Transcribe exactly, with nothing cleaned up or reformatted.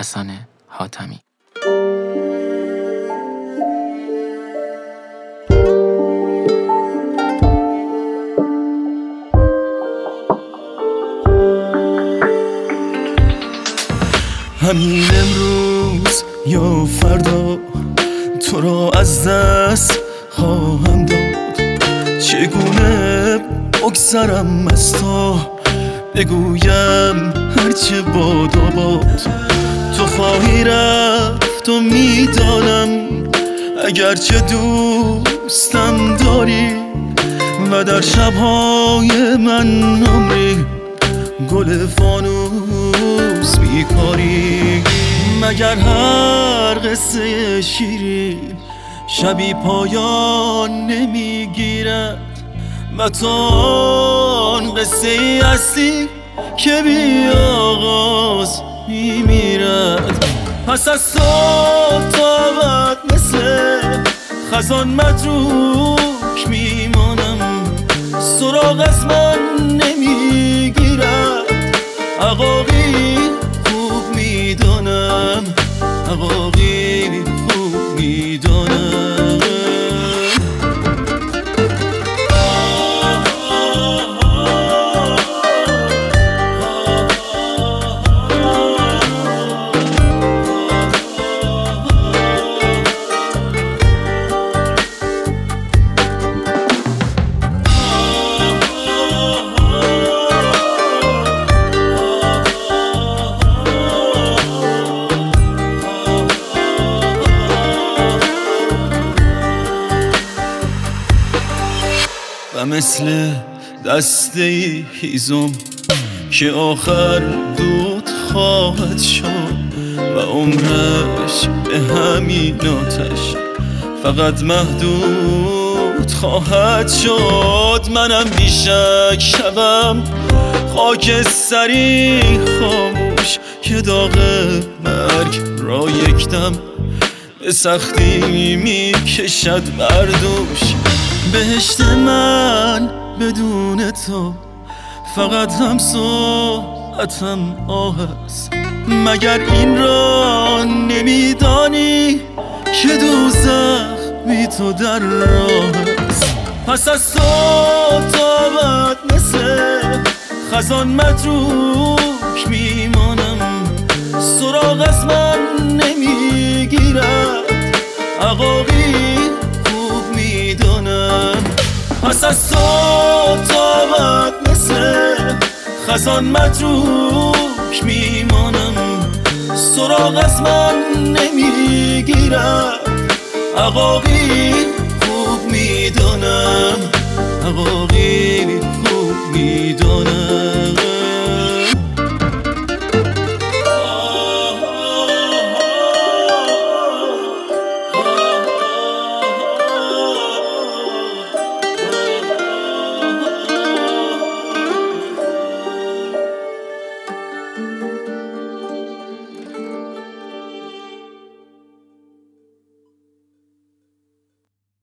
حسن حاتمی. همین امروز یا فردا تو را از دست خواهم داد. چگونه بگذرم از تو، بگویم هرچه باد و باد. تو خواهی رفت و میدانم، اگرچه دوستم داری و در شبهای من عمری گل فانوس بیکاری. مگر هر قصه شیرین شبی پایان نمیگیرد و تو آن قصه ای هستی که بی آغاز میمیرد. پس از تو تا ابد مثل خزان متروک میمانم، سراغ از من نمیگیرد. عقاقی خوب میدانم، عقاقی خوب میدانم. و مثل دسته هیزم که آخر دود خواهد شد و عمرش به همین آتش فقط محدود خواهد شد. منم بیشک شبم خاکستری خاموش که داغ مرگ را یکدم به سختی میکشد بر دوش. بهشت من بدون تو فقط هم ساعتم آه است. مگر این را نمیدانی که دوزخ بی تو در راه است. پس از تو تا ابد مثل خزان متروک میمانم، سراغ از من نمیگیرد. عقاقی خوب میدانم. پس از تو تا ابد مثل خزان متروک میمانم، سراغ از من نمیگیرد. عقاقی خوب میدانم، عقاقی خوب میدانم.